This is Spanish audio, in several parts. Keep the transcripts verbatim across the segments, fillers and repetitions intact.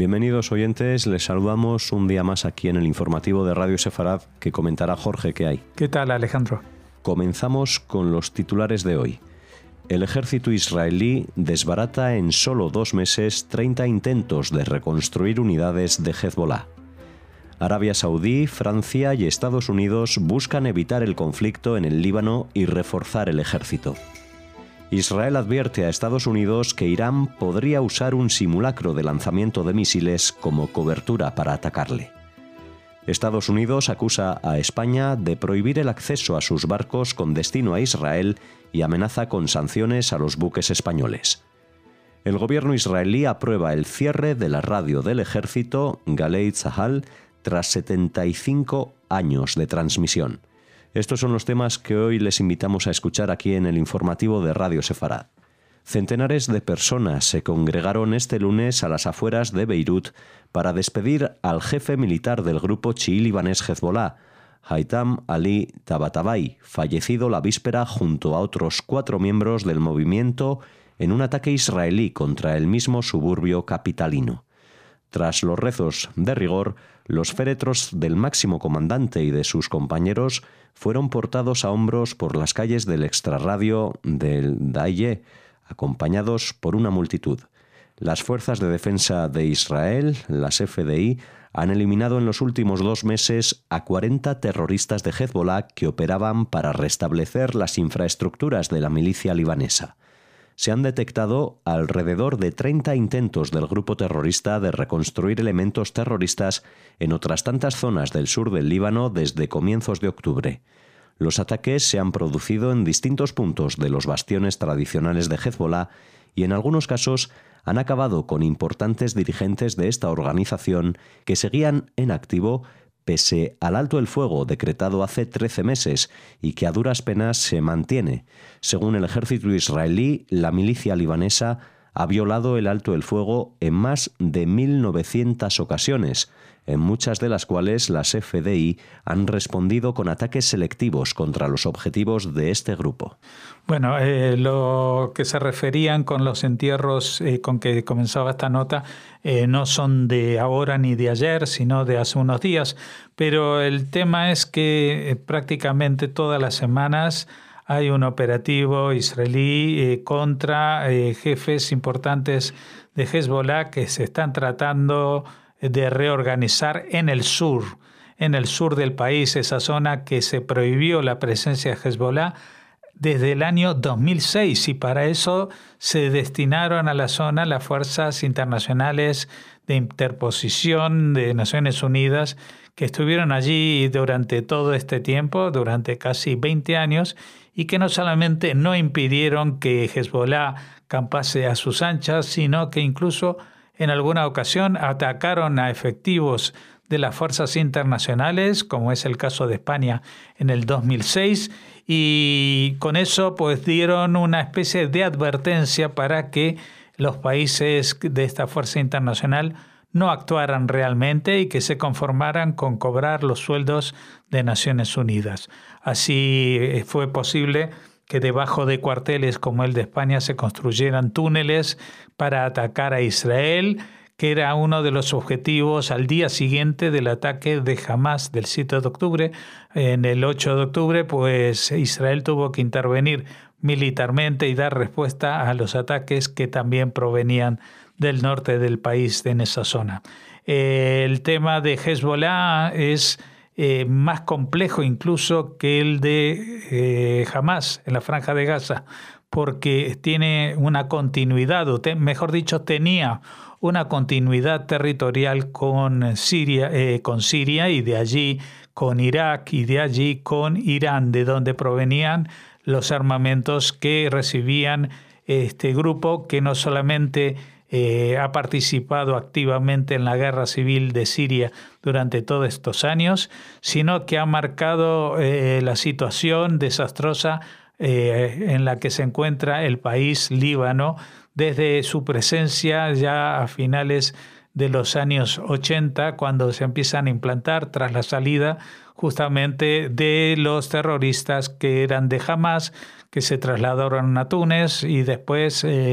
Bienvenidos oyentes, les saludamos un día más aquí en el informativo de Radio Sefarad que comentará Jorge. ¿Qué hay? ¿Qué tal, Alejandro? Comenzamos con los titulares de hoy. El ejército israelí desbarata en solo dos meses treinta intentos de reconstruir unidades de Hezbollah. Arabia Saudí, Francia y Estados Unidos buscan evitar el conflicto en el Líbano y reforzar el ejército. Israel advierte a Estados Unidos que Irán podría usar un simulacro de lanzamiento de misiles como cobertura para atacarle. Estados Unidos acusa a España de prohibir el acceso a sus barcos con destino a Israel y amenaza con sanciones a los buques españoles. El gobierno israelí aprueba el cierre de la radio del ejército Galei Tzahal tras setenta y cinco años de transmisión. Estos son los temas que hoy les invitamos a escuchar aquí en el informativo de Radio Sefarad. Centenares de personas se congregaron este lunes a las afueras de Beirut para despedir al jefe militar del grupo chií libanés Hezbollah, Haitham Ali Tabatabai, fallecido la víspera junto a otros cuatro miembros del movimiento en un ataque israelí contra el mismo suburbio capitalino. Tras los rezos de rigor, los féretros del máximo comandante y de sus compañeros fueron portados a hombros por las calles del extrarradio del Daye, acompañados por una multitud. Las fuerzas de defensa de Israel, las F D I, han eliminado en los últimos dos meses a cuarenta terroristas de Hezbollah que operaban para restablecer las infraestructuras de la milicia libanesa. Se han detectado alrededor de treinta intentos del grupo terrorista de reconstruir elementos terroristas en otras tantas zonas del sur del Líbano desde comienzos de octubre. Los ataques se han producido en distintos puntos de los bastiones tradicionales de Hezbollah y en algunos casos han acabado con importantes dirigentes de esta organización que seguían en activo pese al alto el fuego decretado hace trece meses y que a duras penas se mantiene. Según el ejército israelí, la milicia libanesa ha violado el alto el fuego en más de mil novecientas ocasiones, en muchas de las cuales las F D I han respondido con ataques selectivos contra los objetivos de este grupo. Bueno, eh, lo que se referían con los entierros eh, con que comenzaba esta nota eh, no son de ahora ni de ayer, sino de hace unos días, pero el tema es que eh, prácticamente todas las semanas hay un operativo israelí eh, contra eh, jefes importantes de Hezbollah que se están tratando de reorganizar en el sur, en el sur del país, esa zona que se prohibió la presencia de Hezbollah desde el año dos mil seis, y para eso se destinaron a la zona las fuerzas internacionales de interposición de Naciones Unidas que estuvieron allí durante todo este tiempo, durante casi veinte años, y que no solamente no impidieron que Hezbollah campase a sus anchas, sino que incluso en alguna ocasión atacaron a efectivos de las fuerzas internacionales, como es el caso de España en el dos mil seis, y con eso pues dieron una especie de advertencia para que los países de esta fuerza internacional no actuaran realmente y que se conformaran con cobrar los sueldos de Naciones Unidas. Así fue posible que debajo de cuarteles como el de España se construyeran túneles para atacar a Israel, que era uno de los objetivos al día siguiente del ataque de Hamás del siete de octubre. En el ocho de octubre, pues Israel tuvo que intervenir militarmente y dar respuesta a los ataques que también provenían del norte del país, en esa zona. El tema de Hezbollah es Eh, más complejo incluso que el de eh, Hamás en la Franja de Gaza, porque tiene una continuidad, o te, mejor dicho, tenía una continuidad territorial con Siria, eh, con Siria y de allí con Irak y de allí con Irán, de donde provenían los armamentos que recibían este grupo que no solamente Eh, ha participado activamente en la guerra civil de Siria durante todos estos años, sino que ha marcado eh, la situación desastrosa eh, en la que se encuentra el país Líbano desde su presencia ya a finales de los años ochenta, cuando se empiezan a implantar tras la salida justamente de los terroristas que eran de Hamás, que se trasladaron a Túnez y después eh,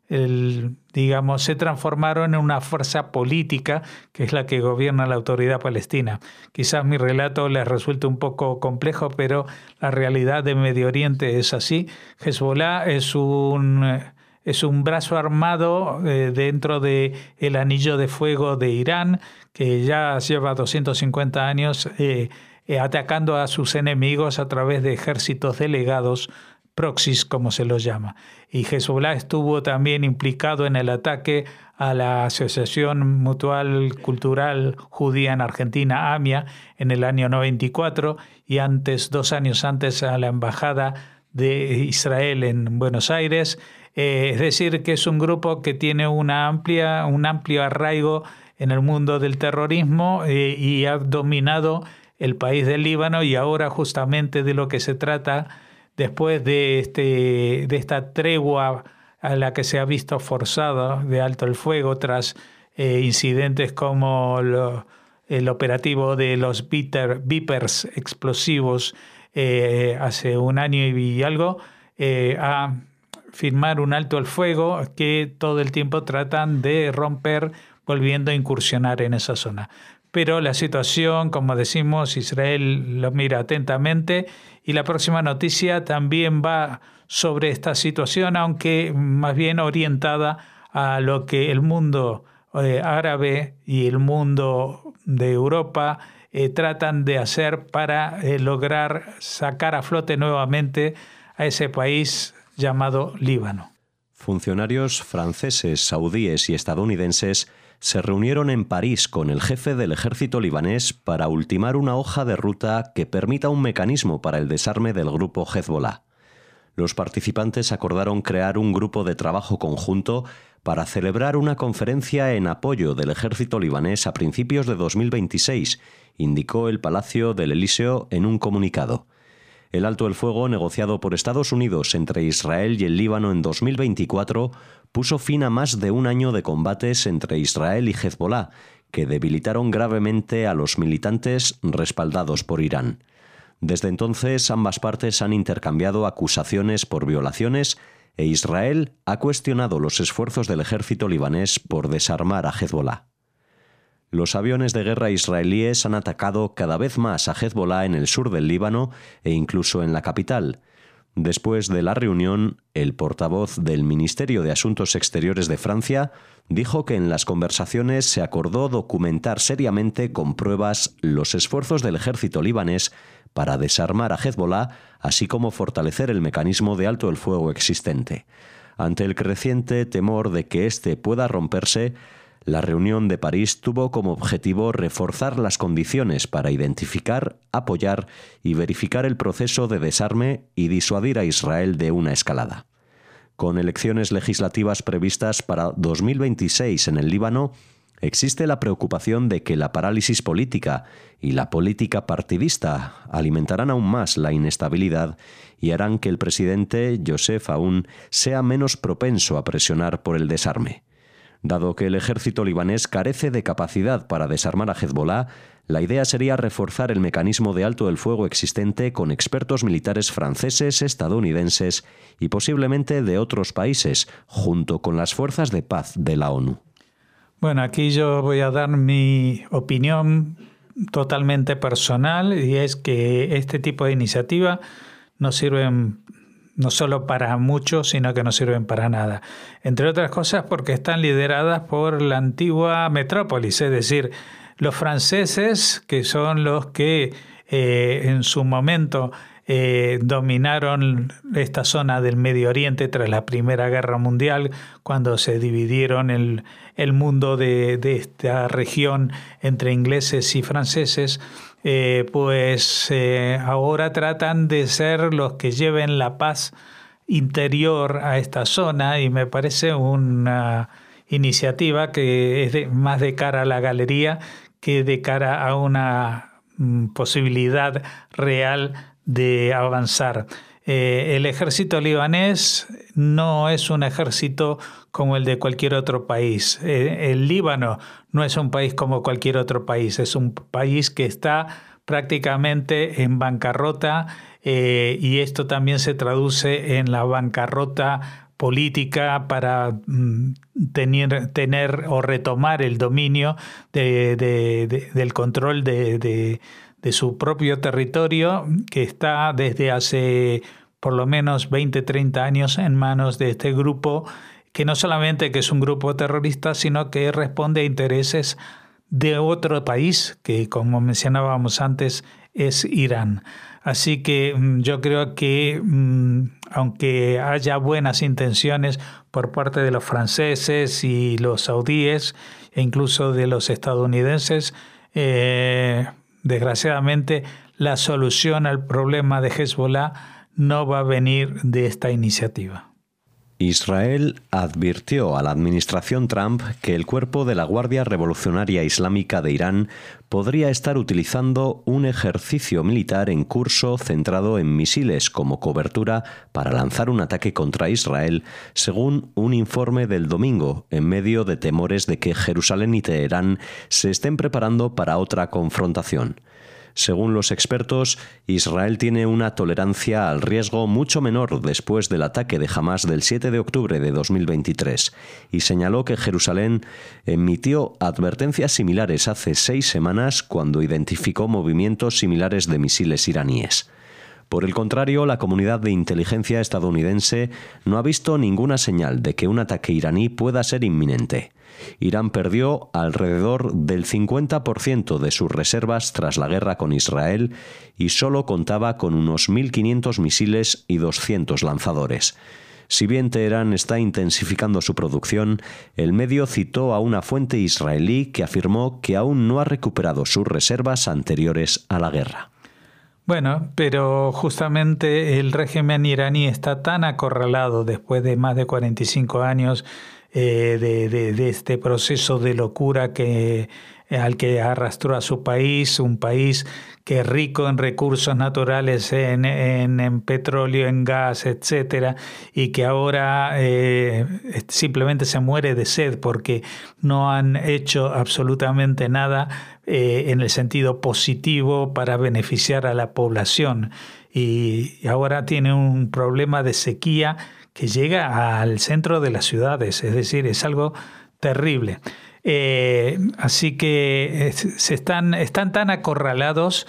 el, digamos, se transformaron en una fuerza política que es la que gobierna la autoridad palestina. Quizás mi relato les resulte un poco complejo, pero la realidad de Medio Oriente es así. Hezbollah es un, es un brazo armado eh, dentro del anillo de fuego de Irán, que ya lleva doscientos cincuenta años eh, eh, atacando a sus enemigos a través de ejércitos delegados, proxies, como se los llama. Y Hezbollah estuvo también implicado en el ataque a la Asociación Mutual Cultural Judía en Argentina, A M I A, en el año noventa y cuatro, y antes, dos años antes, a la Embajada de Israel en Buenos Aires. Eh, es decir, que es un grupo que tiene una amplia, un amplio arraigo en el mundo del terrorismo eh, y ha dominado el país del Líbano, y ahora justamente de lo que se trata, después de, este, de esta tregua a la que se ha visto forzada de alto el fuego tras eh, incidentes como lo, el operativo de los Viper, Vipers explosivos eh, hace un año y algo, eh, a firmar un alto el fuego que todo el tiempo tratan de romper, volviendo a incursionar en esa zona. Pero la situación, como decimos, Israel lo mira atentamente, y la próxima noticia también va sobre esta situación, aunque más bien orientada a lo que el mundo eh, árabe y el mundo de Europa eh, tratan de hacer para eh, lograr sacar a flote nuevamente a ese país llamado Líbano. Funcionarios franceses, saudíes y estadounidenses se reunieron en París con el jefe del ejército libanés para ultimar una hoja de ruta que permita un mecanismo para el desarme del grupo Hezbollah. Los participantes acordaron crear un grupo de trabajo conjunto para celebrar una conferencia en apoyo del ejército libanés a principios de dos mil veintiséis, indicó el Palacio del Elíseo en un comunicado. El alto el fuego negociado por Estados Unidos entre Israel y el Líbano en dos mil veinticuatro puso fin a más de un año de combates entre Israel y Hezbollah, que debilitaron gravemente a los militantes respaldados por Irán. Desde entonces, ambas partes han intercambiado acusaciones por violaciones e Israel ha cuestionado los esfuerzos del ejército libanés por desarmar a Hezbollah. Los aviones de guerra israelíes han atacado cada vez más a Hezbollah en el sur del Líbano e incluso en la capital. Después de la reunión, el portavoz del Ministerio de Asuntos Exteriores de Francia dijo que en las conversaciones se acordó documentar seriamente con pruebas los esfuerzos del ejército libanés para desarmar a Hezbollah, así como fortalecer el mecanismo de alto el fuego existente. Ante el creciente temor de que éste pueda romperse, la reunión de París tuvo como objetivo reforzar las condiciones para identificar, apoyar y verificar el proceso de desarme y disuadir a Israel de una escalada. Con elecciones legislativas previstas para dos mil veintiséis en el Líbano, existe la preocupación de que la parálisis política y la política partidista alimentarán aún más la inestabilidad y harán que el presidente Joseph Aoun sea menos propenso a presionar por el desarme. Dado que el ejército libanés carece de capacidad para desarmar a Hezbollah, la idea sería reforzar el mecanismo de alto el fuego existente con expertos militares franceses, estadounidenses y posiblemente de otros países, junto con las fuerzas de paz de la ONU. Bueno, aquí yo voy a dar mi opinión totalmente personal, y es que este tipo de iniciativa no sirven no solo para muchos, sino que no sirven para nada. Entre otras cosas porque están lideradas por la antigua metrópolis, es decir, los franceses, que son los que eh, en su momento eh, dominaron esta zona del Medio Oriente tras la Primera Guerra Mundial, cuando se dividieron el, el mundo de, de esta región entre ingleses y franceses. Eh, pues eh, ahora tratan de ser los que lleven la paz interior a esta zona, y me parece una iniciativa que es de, más de cara a la galería que de cara a una mm, posibilidad real de avanzar. Eh, el ejército libanés no es un ejército como el de cualquier otro país. Eh, el Líbano no es un país como cualquier otro país. Es un país que está prácticamente en bancarrota, eh, y esto también se traduce en la bancarrota política para mm, tener, tener o retomar el dominio de, de, de, del control de, de, de su propio territorio, que está desde hace por lo menos veinte, treinta años en manos de este grupo, que no solamente que es un grupo terrorista, sino que responde a intereses de otro país, que como mencionábamos antes es Irán. Así que yo creo que aunque haya buenas intenciones por parte de los franceses y los saudíes e incluso de los estadounidenses, eh, desgraciadamente la solución al problema de Hezbollah no va a venir de esta iniciativa. Israel advirtió a la administración Trump que el cuerpo de la Guardia Revolucionaria Islámica de Irán podría estar utilizando un ejercicio militar en curso centrado en misiles como cobertura para lanzar un ataque contra Israel, según un informe del domingo, en medio de temores de que Jerusalén y Teherán se estén preparando para otra confrontación. Según los expertos, Israel tiene una tolerancia al riesgo mucho menor después del ataque de Hamás del siete de octubre de dos mil veintitrés y señaló que Jerusalén emitió advertencias similares hace seis semanas cuando identificó movimientos similares de misiles iraníes. Por el contrario, la comunidad de inteligencia estadounidense no ha visto ninguna señal de que un ataque iraní pueda ser inminente. Irán perdió alrededor del cincuenta por ciento de sus reservas tras la guerra con Israel y solo contaba con unos mil quinientos misiles y doscientos lanzadores. Si bien Teherán está intensificando su producción, el medio citó a una fuente israelí que afirmó que aún no ha recuperado sus reservas anteriores a la guerra. Bueno, pero justamente el régimen iraní está tan acorralado después de más de cuarenta y cinco años eh, de, de, de este proceso de locura que, al que arrastró a su país, un país que es rico en recursos naturales, en, en, en petróleo, en gas, etcétera, y que ahora eh, simplemente se muere de sed porque no han hecho absolutamente nada eh, en el sentido positivo para beneficiar a la población. Y ahora tiene un problema de sequía que llega al centro de las ciudades, es decir, es algo terrible. Eh, así que se están, están tan acorralados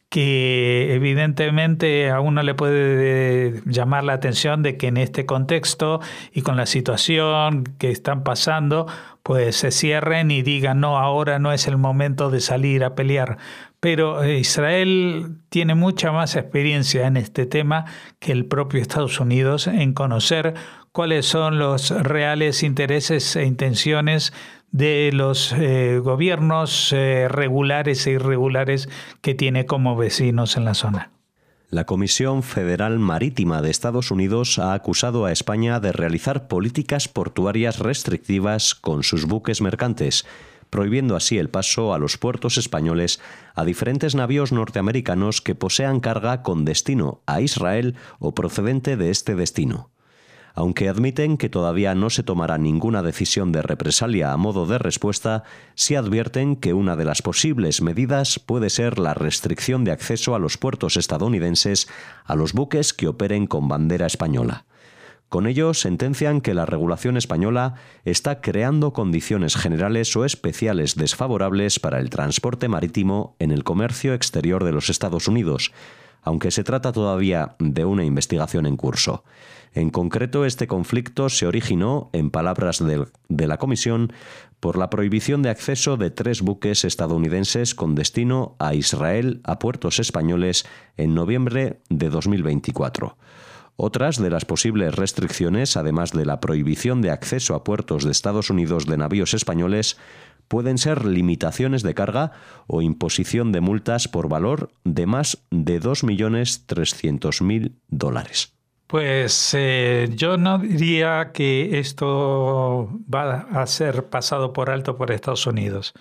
que evidentemente a uno le puede llamar la atención de que en este contexto y con la situación que están pasando, pues se cierren y digan, no, ahora no es el momento de salir a pelear. Pero Israel tiene mucha más experiencia en este tema que el propio Estados Unidos en conocer cuáles son los reales intereses e intenciones de los eh, gobiernos eh, regulares e irregulares que tiene como vecinos en la zona. La Comisión Federal Marítima de Estados Unidos ha acusado a España de realizar políticas portuarias restrictivas con sus buques mercantes, prohibiendo así el paso a los puertos españoles a diferentes navíos norteamericanos que posean carga con destino a Israel o procedente de este destino. Aunque admiten que todavía no se tomará ninguna decisión de represalia a modo de respuesta, sí advierten que una de las posibles medidas puede ser la restricción de acceso a los puertos estadounidenses a los buques que operen con bandera española. Con ello, sentencian que la regulación española está creando condiciones generales o especiales desfavorables para el transporte marítimo en el comercio exterior de los Estados Unidos, aunque se trata todavía de una investigación en curso. En concreto, este conflicto se originó, en palabras de, de la Comisión, por la prohibición de acceso de tres buques estadounidenses con destino a Israel a puertos españoles en noviembre de dos mil veinticuatro. Otras de las posibles restricciones, además de la prohibición de acceso a puertos de Estados Unidos de navíos españoles, pueden ser limitaciones de carga o imposición de multas por valor de más de dos millones trescientos mil dólares. Pues eh, yo no diría que esto va a ser pasado por alto por Estados Unidos.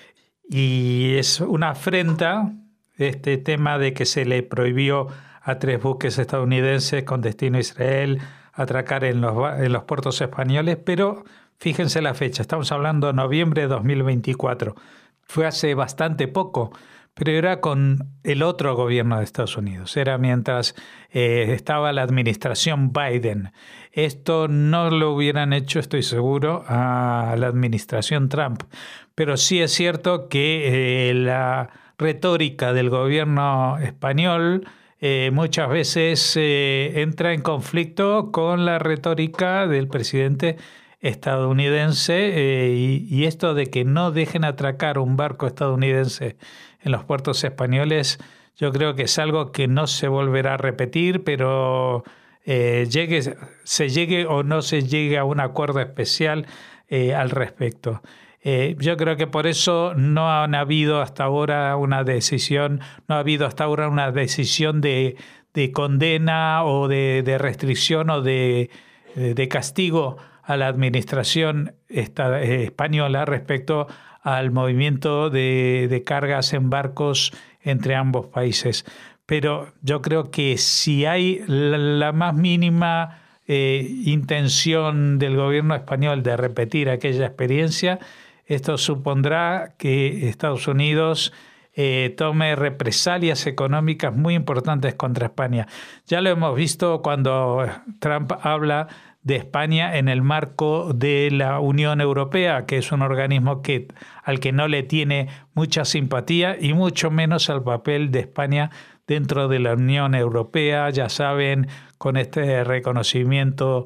Y es una afrenta este tema de que se le prohibió a tres buques estadounidenses con destino a Israel atracar en los, en los puertos españoles, pero fíjense la fecha, estamos hablando de noviembre de dos mil veinticuatro. Fue hace bastante poco, pero era con el otro gobierno de Estados Unidos. Era mientras eh, estaba la administración Biden. Esto no lo hubieran hecho, estoy seguro, a la administración Trump. Pero sí es cierto que eh, la retórica del gobierno español eh, muchas veces eh, entra en conflicto con la retórica del presidente estadounidense eh, y, y esto de que no dejen atracar un barco estadounidense en los puertos españoles, yo creo que es algo que no se volverá a repetir, pero eh, llegue, se llegue o no se llegue a un acuerdo especial eh, al respecto. Eh, yo creo que por eso no han habido hasta ahora una decisión, no ha habido hasta ahora una decisión de, de condena o de, de restricción o de, de castigo a la administración esta, eh, española respecto al movimiento de, de cargas en barcos entre ambos países. Pero yo creo que si hay la, la más mínima eh, intención del gobierno español de repetir aquella experiencia, esto supondrá que Estados Unidos eh, tome represalias económicas muy importantes contra España. Ya lo hemos visto cuando Trump habla de España en el marco de la Unión Europea, que es un organismo que, al que no le tiene mucha simpatía y mucho menos al papel de España dentro de la Unión Europea. Ya saben, con este reconocimiento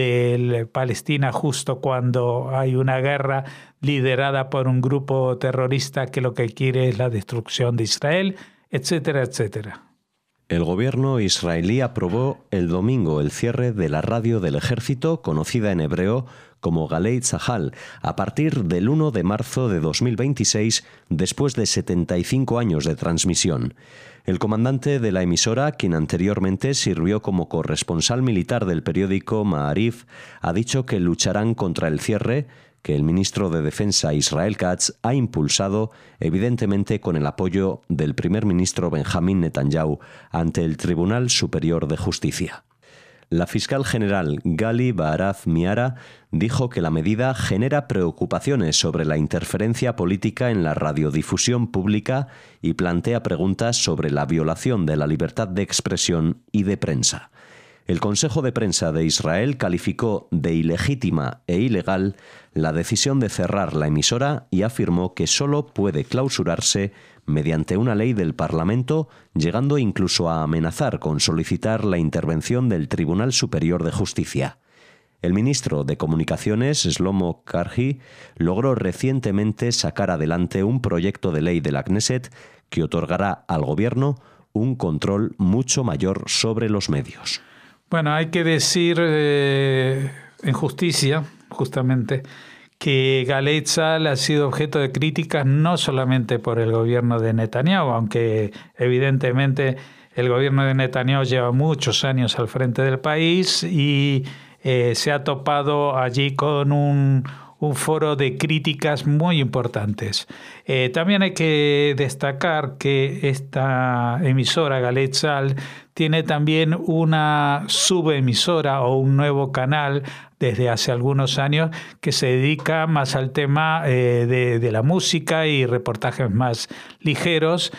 de Palestina justo cuando hay una guerra liderada por un grupo terrorista que lo que quiere es la destrucción de Israel, etcétera, etcétera. El gobierno israelí aprobó el domingo el cierre de la radio del ejército, conocida en hebreo como Galei Tzahal, a partir del uno de marzo de dos mil veintiséis, después de setenta y cinco años de transmisión. El comandante de la emisora, quien anteriormente sirvió como corresponsal militar del periódico Ma'arif, ha dicho que lucharán contra el cierre, que el ministro de Defensa Israel Katz ha impulsado, evidentemente con el apoyo del primer ministro Benjamín Netanyahu, ante el Tribunal Superior de Justicia. La fiscal general Gali Baaraz Miara dijo que la medida genera preocupaciones sobre la interferencia política en la radiodifusión pública y plantea preguntas sobre la violación de la libertad de expresión y de prensa. El Consejo de Prensa de Israel calificó de ilegítima e ilegal la decisión de cerrar la emisora y afirmó que solo puede clausurarse mediante una ley del Parlamento, llegando incluso a amenazar con solicitar la intervención del Tribunal Superior de Justicia. El ministro de Comunicaciones, Shlomo Karhi, logró recientemente sacar adelante un proyecto de ley de la Knesset que otorgará al gobierno un control mucho mayor sobre los medios. Bueno, hay que decir eh, en justicia, justamente, que Galei Tzahal ha sido objeto de críticas no solamente por el gobierno de Netanyahu, aunque evidentemente el gobierno de Netanyahu lleva muchos años al frente del país y eh, se ha topado allí con un, un foro de críticas muy importantes. Eh, también hay que destacar que esta emisora, Galei Tzahal, tiene también una subemisora o un nuevo canal desde hace algunos años que se dedica más al tema eh, de, de la música y reportajes más ligeros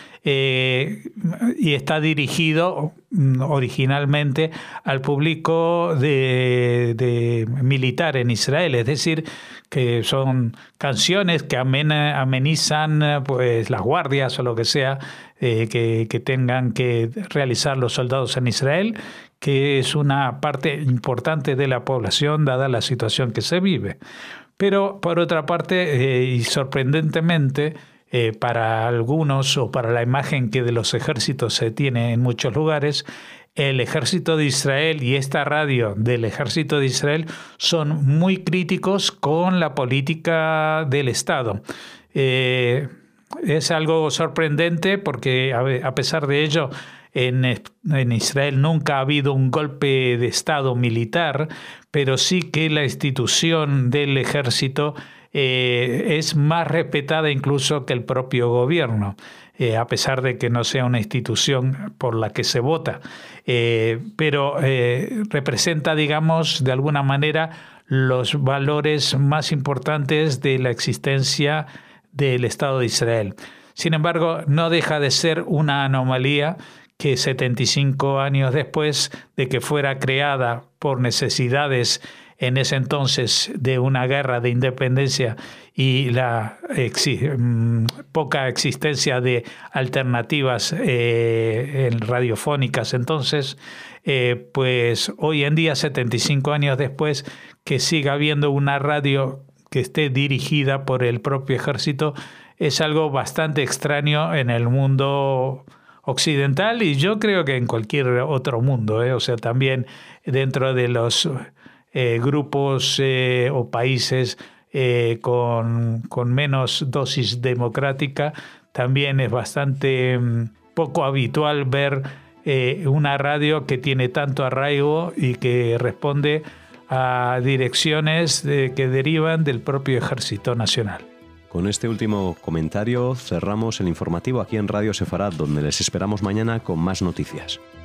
eh, y está dirigido originalmente al público de, de militar en Israel, es decir, que son canciones que amena, amenizan pues las guardias o lo que sea eh, que, que tengan que realizar los soldados en Israel, que es una parte importante de la población dada la situación que se vive. Pero por otra parte, eh, y sorprendentemente, eh, para algunos o para la imagen que de los ejércitos se tiene en muchos lugares, el ejército de Israel y esta radio del ejército de Israel son muy críticos con la política del Estado. Eh, es algo sorprendente porque a pesar de ello, En, en Israel nunca ha habido un golpe de Estado militar, pero sí que la institución del ejército eh, es más respetada incluso que el propio gobierno, eh, a pesar de que no sea una institución por la que se vota. Eh, pero eh, representa, digamos, de alguna manera los valores más importantes de la existencia del Estado de Israel. Sin embargo, no deja de ser una anomalía que setenta y cinco años después de que fuera creada por necesidades en ese entonces de una guerra de independencia y la exi poca existencia de alternativas eh, en radiofónicas entonces, eh, pues hoy en día, setenta y cinco años después, que siga habiendo una radio que esté dirigida por el propio ejército es algo bastante extraño en el mundo occidental y yo creo que en cualquier otro mundo, ¿eh? O sea, también dentro de los eh, grupos eh, o países eh, con, con menos dosis democrática, también es bastante mm, poco habitual ver eh, una radio que tiene tanto arraigo y que responde a direcciones de, que derivan del propio Ejército Nacional. Con este último comentario cerramos el informativo aquí en Radio Sefarad, donde les esperamos mañana con más noticias.